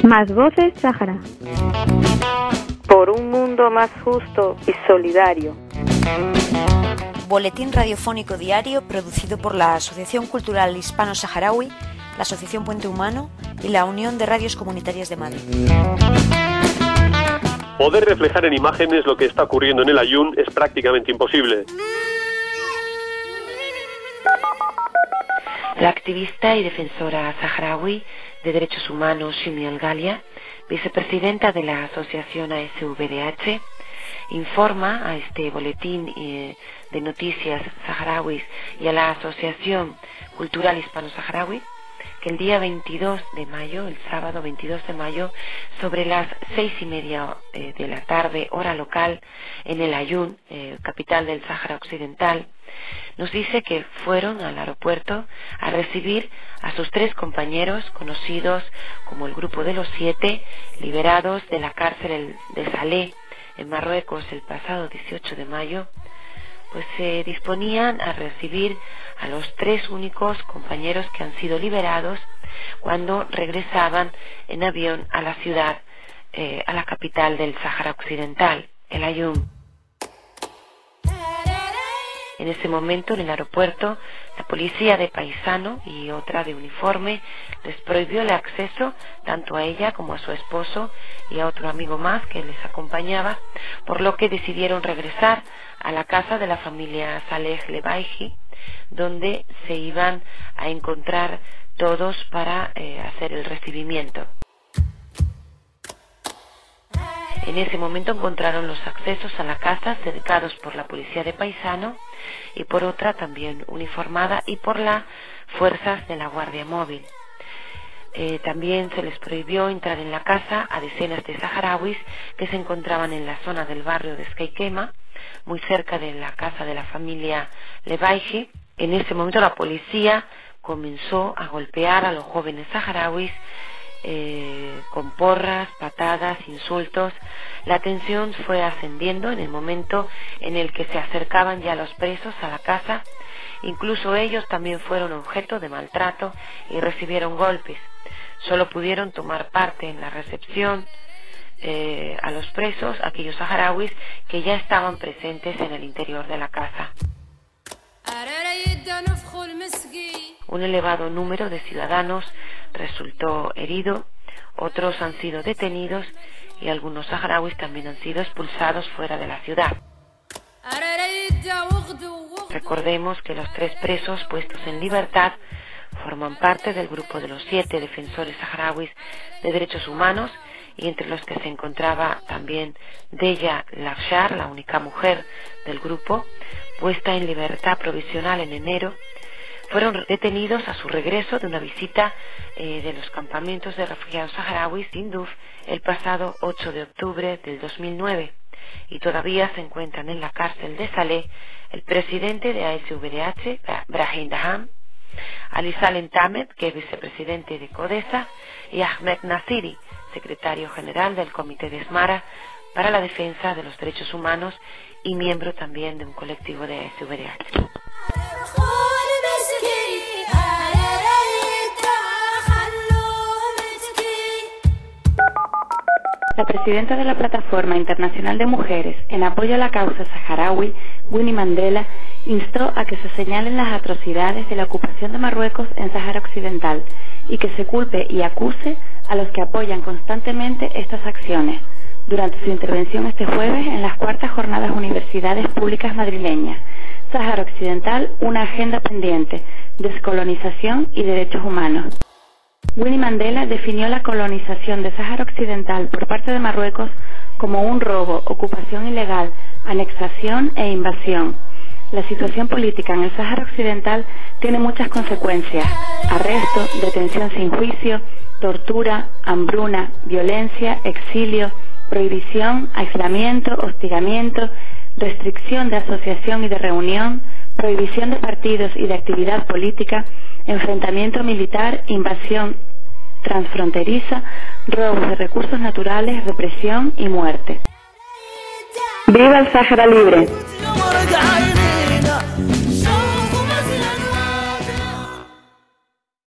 Más voces Sáhara. Por un mundo más justo y solidario. Boletín radiofónico diario producido por la Asociación Cultural Hispano-Saharaui, la Asociación Puente Humano y la Unión de Radios Comunitarias de Madrid. Poder reflejar en imágenes lo que está ocurriendo en el Aaiún es prácticamente imposible. La activista y defensora saharaui de derechos humanos Shimi Al-Ghalia, vicepresidenta de la asociación ASVDH, informa a este boletín de noticias saharauis y a la Asociación Cultural Hispano-Saharaui que el día 22 de mayo, el sábado 22 de mayo, sobre las 6:30 de la tarde, hora local, en el Aaiún, capital del Sáhara Occidental, nos dice que fueron al aeropuerto a recibir a sus 3 compañeros, conocidos como el Grupo de los 7, liberados de la cárcel de Salé, en Marruecos, el pasado 18 de mayo, pues se disponían a recibir a los 3 únicos compañeros que han sido liberados cuando regresaban en avión a la ciudad, a la capital del Sáhara Occidental, el Aaiún. En ese momento, en el aeropuerto, la policía de paisano y otra de uniforme les prohibió el acceso tanto a ella como a su esposo y a otro amigo más que les acompañaba, por lo que decidieron regresar a la casa de la familia Saleh Lebaihi, donde se iban a encontrar todos para hacer el recibimiento. En ese momento encontraron los accesos a la casa cercados por la policía de paisano y por otra también uniformada y por las fuerzas de la Guardia Móvil. También se les prohibió entrar en la casa a decenas de saharauis que se encontraban en la zona del barrio de Skeikema, muy cerca de la casa de la familia Lebaihi. En ese momento la policía comenzó a golpear a los jóvenes saharauis con porras, patadas, insultos. La tensión fue ascendiendo en el momento en el que se acercaban ya los presos a la casa. Incluso ellos también fueron objeto de maltrato y recibieron golpes. Solo pudieron tomar parte en la recepción a los presos aquellos saharauis que ya estaban presentes en el interior de la casa. Un elevado número de ciudadanos resultó herido, otros han sido detenidos y algunos saharauis también han sido expulsados fuera de la ciudad. Recordemos que los 3 presos puestos en libertad forman parte del grupo de los 7 defensores saharauis de derechos humanos, y entre los que se encontraba también Deya Lafshar, la única mujer del grupo, puesta en libertad provisional en enero. Fueron detenidos a su regreso de una visita de los campamentos de refugiados saharauis Tinduf el pasado 8 de octubre del 2009 y todavía se encuentran en la cárcel de Saleh el presidente de ASVDH, Brahim Daham, Ali Salem Tamed, que es vicepresidente de CODESA, y Ahmed Nasiri, secretario general del Comité de Smara para la Defensa de los Derechos Humanos y miembro también de un colectivo de ASVDH. La presidenta de la Plataforma Internacional de Mujeres en apoyo a la causa saharaui, Winnie Mandela, instó a que se señalen las atrocidades de la ocupación de Marruecos en Sáhara Occidental y que se culpe y acuse a los que apoyan constantemente estas acciones, durante su intervención este jueves en las 4ª Jornadas Universidades Públicas Madrileñas, Sáhara Occidental, una agenda pendiente, descolonización y derechos humanos. Winnie Mandela definió la colonización de Sáhara Occidental por parte de Marruecos como un robo, ocupación ilegal, anexación e invasión. La situación política en el Sáhara Occidental tiene muchas consecuencias: arresto, detención sin juicio, tortura, hambruna, violencia, exilio, prohibición, aislamiento, hostigamiento, restricción de asociación y de reunión, prohibición de partidos y de actividad política, enfrentamiento militar, invasión transfronteriza, robos de recursos naturales, represión y muerte. ¡Viva el Sáhara libre!